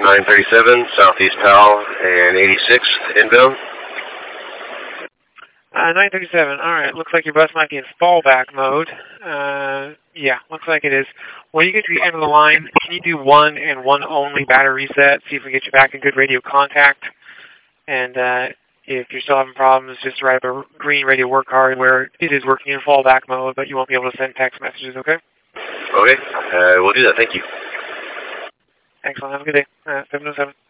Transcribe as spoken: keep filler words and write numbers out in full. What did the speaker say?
nine thirty-seven, Southeast Powell and eighty-sixth, inbound. Uh, nine thirty-seven, alright, looks like your bus might be in fallback mode. Uh, yeah, looks like it is. When you get to the end of the line, can you do one and one only battery reset, see if we get you back in good radio contact? And uh, if you're still having problems, just write up a green radio work card where it is working in fallback mode, but you won't be able to send text messages, okay? Okay, uh, we'll do that, thank you. Excellent, have a good day. Uh, seven oh seven.